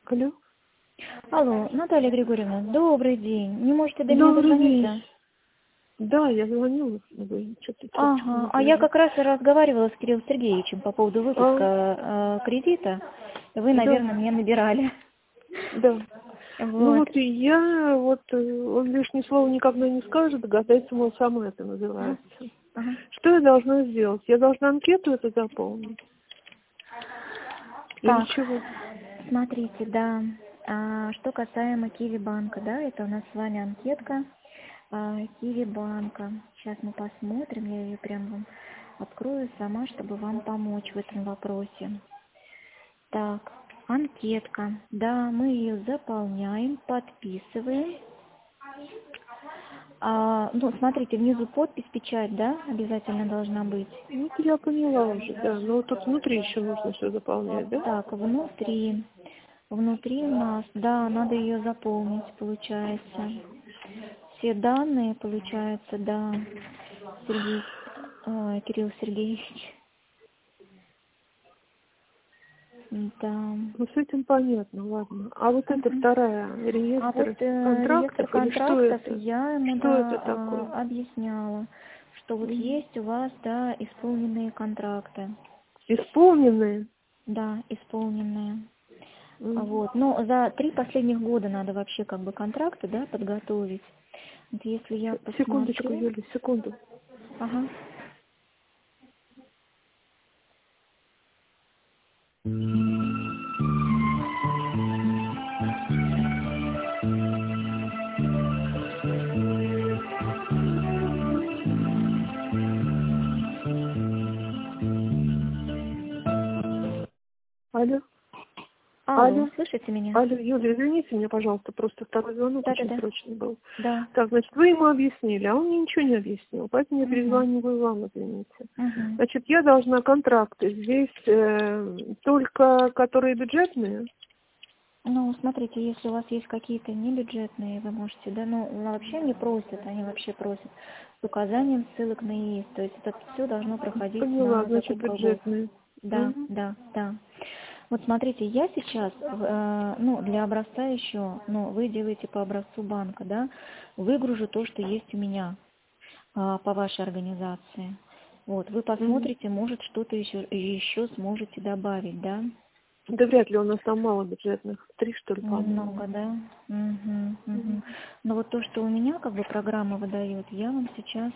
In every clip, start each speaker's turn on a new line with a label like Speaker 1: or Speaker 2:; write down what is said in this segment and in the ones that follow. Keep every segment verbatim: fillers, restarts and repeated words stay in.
Speaker 1: Алло.
Speaker 2: Алло, Наталья Григорьевна, добрый день. Не можете до меня
Speaker 1: Добрый
Speaker 2: дозвониться?
Speaker 1: день. Да, я звонила, но вы что-то трубочку
Speaker 2: Ага,
Speaker 1: не
Speaker 2: а я
Speaker 1: взяли.
Speaker 2: как раз и разговаривала с Кириллом Сергеевичем по поводу
Speaker 1: А,
Speaker 2: выпуска э, кредита. Вы,
Speaker 1: да,
Speaker 2: наверное, меня набирали.
Speaker 1: да. Ну
Speaker 2: Вот.
Speaker 1: вот и я, вот э, он лишнее слово никогда не скажет, догадается, мол, сама это
Speaker 2: Ага.
Speaker 1: называется.
Speaker 2: Ага.
Speaker 1: Что я должна сделать? Я должна анкету это заполнить? Или
Speaker 2: Так,
Speaker 1: чего?
Speaker 2: смотрите, да. А, что касаемо Киви банка, да, это у нас с вами анкетка а, Киви банка. Сейчас мы посмотрим, я ее прям вам открою сама, чтобы вам помочь в этом вопросе. Так, анкетка. Да, мы ее заполняем, подписываем. А, ну, смотрите, внизу подпись, печать, да, обязательно должна быть.
Speaker 1: Ну, это я поняла уже, да. Но вот тут внутри еще нужно все заполнять, да?
Speaker 2: Так, внутри. Внутри у нас, да, надо ее заполнить, получается. Все данные, получается, да, Сергей, ой, Кирилл Сергеевич. Да.
Speaker 1: Ну, с этим понятно, ладно. А вот это
Speaker 2: Мгм.
Speaker 1: вторая,
Speaker 2: А вот
Speaker 1: реестр
Speaker 2: э, реестр
Speaker 1: контрактов, или что
Speaker 2: контрактов
Speaker 1: это?
Speaker 2: я ему,
Speaker 1: Что это
Speaker 2: да,
Speaker 1: такое?
Speaker 2: а, объясняла, что вот
Speaker 1: Мгм.
Speaker 2: есть у вас, да, исполненные контракты.
Speaker 1: Исполненные?
Speaker 2: Да, исполненные. А
Speaker 1: Мгм.
Speaker 2: вот, но за три последних года надо вообще как бы контракты, да, подготовить. Вот если я
Speaker 1: С- Секундочку,
Speaker 2: посмотрю,
Speaker 1: Юля, секунду.
Speaker 2: ага.
Speaker 1: Алло,
Speaker 2: Алло,
Speaker 1: алло,
Speaker 2: слышите меня?
Speaker 1: алло, Юля, извините меня, пожалуйста, просто второй звонок очень
Speaker 2: Да-да-да,
Speaker 1: срочный был.
Speaker 2: да.
Speaker 1: Так, значит, вы ему объяснили, а он мне ничего не объяснил, поэтому я
Speaker 2: Угу.
Speaker 1: перезваниваю вам, извините.
Speaker 2: Угу.
Speaker 1: Значит, я должна контракты здесь э, только, которые бюджетные.
Speaker 2: Ну, смотрите, если у вас есть какие-то небюджетные, вы можете, да, ну, вообще не просят, они вообще просят с указанием ссылок на ИИС, то есть это все должно проходить
Speaker 1: Поняла,
Speaker 2: на
Speaker 1: значит,
Speaker 2: закупковод.
Speaker 1: бюджетные.
Speaker 2: Да,
Speaker 1: Мгм.
Speaker 2: да, да. Вот смотрите, я сейчас, э, ну, для образца еще, ну, вы делаете по образцу банка, да, выгружу то, что есть у меня а, по вашей организации. Вот, вы
Speaker 1: Мгм.
Speaker 2: посмотрите, может, что-то еще, еще сможете добавить, да?
Speaker 1: Да вряд ли у нас там мало бюджетных. Три, что ли, по-моему.
Speaker 2: Немного, да? Угу, угу.
Speaker 1: Мгм.
Speaker 2: Но вот то, что у меня как бы программа выдает, я вам сейчас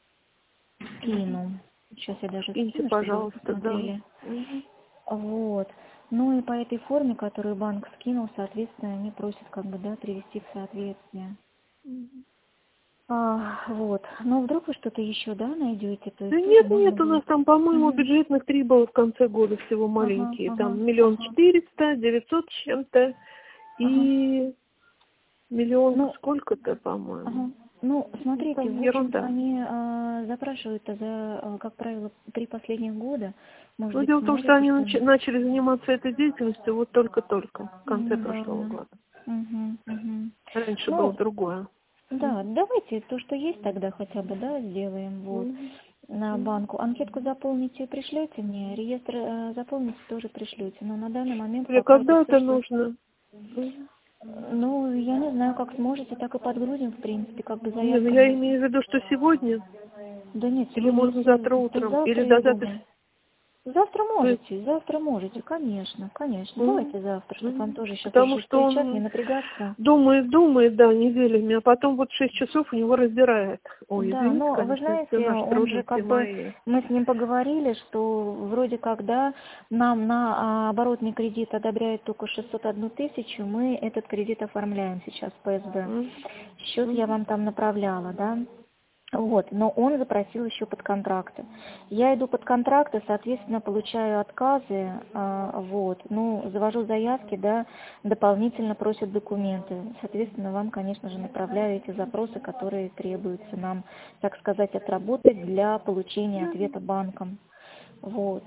Speaker 1: Мгм.
Speaker 2: скину. Сейчас я даже
Speaker 1: Скиньте,
Speaker 2: скину, чтобы вы
Speaker 1: пожалуйста, да.
Speaker 2: посмотрели.
Speaker 1: Мгм.
Speaker 2: Вот. Ну и по этой форме, которую банк скинул, соответственно, они просят как бы, да, привести в соответствие.
Speaker 1: Мгм.
Speaker 2: А, вот. Но вдруг вы что-то еще, да, найдете, то
Speaker 1: Да
Speaker 2: есть тоже
Speaker 1: нет,
Speaker 2: можно
Speaker 1: нет, у нас
Speaker 2: будет.
Speaker 1: там, по-моему,
Speaker 2: Угу.
Speaker 1: бюджетных три было в конце года всего
Speaker 2: Ага,
Speaker 1: маленькие.
Speaker 2: ага,
Speaker 1: Там миллион
Speaker 2: ага,
Speaker 1: четыреста, девятьсот с чем-то
Speaker 2: ага.
Speaker 1: и миллион
Speaker 2: Ну,
Speaker 1: сколько-то, по-моему.
Speaker 2: ага. Ну,
Speaker 1: Ну,
Speaker 2: смотрите,
Speaker 1: там
Speaker 2: в общем-то,
Speaker 1: ерунда.
Speaker 2: они а, запрашивают за, а, как правило, три последних года. Может
Speaker 1: Но
Speaker 2: быть,
Speaker 1: дело в том, что
Speaker 2: сможете
Speaker 1: они нач-
Speaker 2: что-нибудь?
Speaker 1: начали заниматься этой деятельностью вот только-только, в конце прошлого
Speaker 2: Недавно.
Speaker 1: года.
Speaker 2: Угу, угу.
Speaker 1: Раньше было
Speaker 2: Ну,
Speaker 1: другое.
Speaker 2: да, давайте то, что есть тогда хотя бы, да, сделаем, вот,
Speaker 1: Мгм.
Speaker 2: на
Speaker 1: Мгм.
Speaker 2: банку. Анкетку заполните, пришлете мне, реестр э, заполните, тоже пришлете. Но на данный момент
Speaker 1: Или
Speaker 2: пока это
Speaker 1: когда
Speaker 2: все,
Speaker 1: это
Speaker 2: что...
Speaker 1: нужно? Мгм.
Speaker 2: Ну, я не знаю, как сможете, так и подгрузим, в принципе, как бы
Speaker 1: Не, ну
Speaker 2: заявка
Speaker 1: я
Speaker 2: на...
Speaker 1: имею в виду, что сегодня,
Speaker 2: Да нет,
Speaker 1: или
Speaker 2: сегодня,
Speaker 1: можно
Speaker 2: если...
Speaker 1: завтра
Speaker 2: Да
Speaker 1: утром, или
Speaker 2: завтра,
Speaker 1: до
Speaker 2: я
Speaker 1: завтра.
Speaker 2: думаю. Завтра
Speaker 1: То есть,
Speaker 2: можете, завтра можете, конечно, конечно.
Speaker 1: мгм.
Speaker 2: Давайте завтра, чтобы вам
Speaker 1: Мгм.
Speaker 2: тоже сейчас
Speaker 1: Потому
Speaker 2: уже
Speaker 1: что
Speaker 2: встречать, не
Speaker 1: он
Speaker 2: напрягаться.
Speaker 1: думает, думает, да, неделями, а потом вот шесть часов у него раздирает. Ой,
Speaker 2: Да,
Speaker 1: извините,
Speaker 2: но вы
Speaker 1: конечно, это все
Speaker 2: знаете,
Speaker 1: наши
Speaker 2: он же
Speaker 1: трудности
Speaker 2: как бы,
Speaker 1: мои.
Speaker 2: мы с ним поговорили, что вроде когда нам на а, оборотный кредит одобряют только шестьсот одну тысячу, мы этот кредит оформляем сейчас в ПСБ.
Speaker 1: Мгм.
Speaker 2: Счет я
Speaker 1: Мгм.
Speaker 2: вам там направляла, да? Вот, но он запросил еще под контракты. Я иду под контракты, соответственно, получаю отказы, а, вот, ну, завожу заявки, да, дополнительно просят документы. Соответственно, вам, конечно же, направляю эти запросы, которые требуются нам, так сказать, отработать для получения
Speaker 1: Мгм.
Speaker 2: ответа банком. Вот.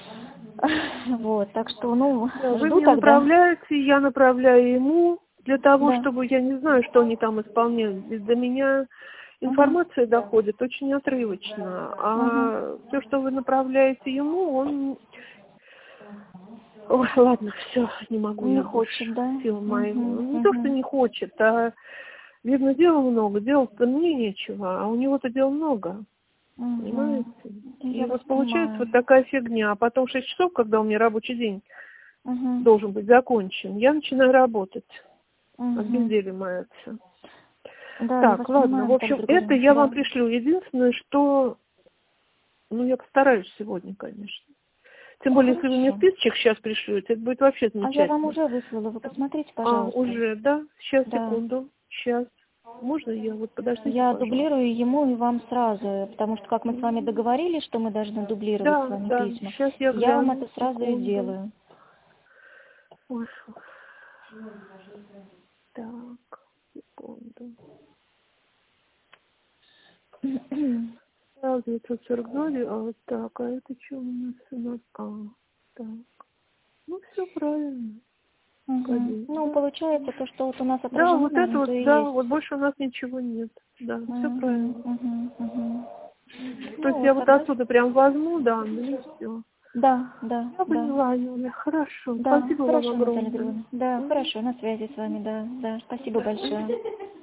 Speaker 2: Вот, так что, ну,
Speaker 1: Да, вы
Speaker 2: жду
Speaker 1: мне
Speaker 2: тогда.
Speaker 1: направляете, я направляю ему для того,
Speaker 2: Да.
Speaker 1: чтобы, я не знаю, что они там исполняют. Здесь до меня
Speaker 2: Угу.
Speaker 1: информация доходит очень отрывочно,
Speaker 2: Угу.
Speaker 1: а все, что вы направляете ему, он Ой, ладно, все, не могу
Speaker 2: Не
Speaker 1: я
Speaker 2: хочет,
Speaker 1: больше.
Speaker 2: да?
Speaker 1: Силы мои.
Speaker 2: Угу,
Speaker 1: Не то, что
Speaker 2: угу.
Speaker 1: не хочет, а, видно, дела много. Дела-то мне нечего, а у него-то дел много.
Speaker 2: Угу.
Speaker 1: Понимаете? И
Speaker 2: Я вас
Speaker 1: вот получается вот
Speaker 2: понимаю.
Speaker 1: такая фигня. А потом в шесть часов, когда у меня рабочий день
Speaker 2: Угу.
Speaker 1: должен быть закончен, я начинаю работать. От
Speaker 2: Угу.
Speaker 1: безделия мается.
Speaker 2: Да, я
Speaker 1: Так,
Speaker 2: вас
Speaker 1: ладно.
Speaker 2: понимаю,
Speaker 1: В
Speaker 2: Наталья
Speaker 1: общем, это
Speaker 2: Григорьевна.
Speaker 1: я вам
Speaker 2: Да.
Speaker 1: пришлю. Единственное, что... Ну, я постараюсь сегодня, конечно. Тем более, если вы мне
Speaker 2: Хорошо.
Speaker 1: списочек сейчас пришлете, это будет вообще
Speaker 2: А я вам
Speaker 1: замечательно.
Speaker 2: уже выслала. Вы посмотрите,
Speaker 1: А,
Speaker 2: пожалуйста.
Speaker 1: уже, да? Сейчас,
Speaker 2: Да.
Speaker 1: секунду. Сейчас. Можно я? Вот подождите,
Speaker 2: Я
Speaker 1: пожалуйста.
Speaker 2: дублирую ему и вам сразу, потому что, как мы с вами договорились, что мы должны дублировать с
Speaker 1: Да,
Speaker 2: вами
Speaker 1: да.
Speaker 2: письма,
Speaker 1: Сейчас я
Speaker 2: я вам
Speaker 1: гляну.
Speaker 2: это сразу и
Speaker 1: Секунду.
Speaker 2: делаю.
Speaker 1: Ой, так, секунду. Так, девятьсот сорок два, а вот так, а это что у нас у нас? А, так. Ну, все правильно.
Speaker 2: Угу.
Speaker 1: Погоди,
Speaker 2: Ну,
Speaker 1: да?
Speaker 2: получается, то, что вот у нас
Speaker 1: Да,
Speaker 2: отражено,
Speaker 1: вот это
Speaker 2: наверное, то
Speaker 1: вот,
Speaker 2: и
Speaker 1: да,
Speaker 2: есть.
Speaker 1: вот больше у нас ничего нет. Да, все
Speaker 2: Угу,
Speaker 1: правильно.
Speaker 2: угу, угу.
Speaker 1: То есть
Speaker 2: Ну,
Speaker 1: я вот
Speaker 2: тогда...
Speaker 1: отсюда прям возьму, да, ну и все.
Speaker 2: Да, да,
Speaker 1: Я
Speaker 2: да.
Speaker 1: поняла, Юля, хорошо.
Speaker 2: Да,
Speaker 1: Спасибо вам
Speaker 2: хорошо, Наталья
Speaker 1: огромное.
Speaker 2: Григорьевна. Да,
Speaker 1: Мгм.
Speaker 2: хорошо, на связи с вами, да, да. Спасибо
Speaker 1: Да. Мгм.
Speaker 2: большое.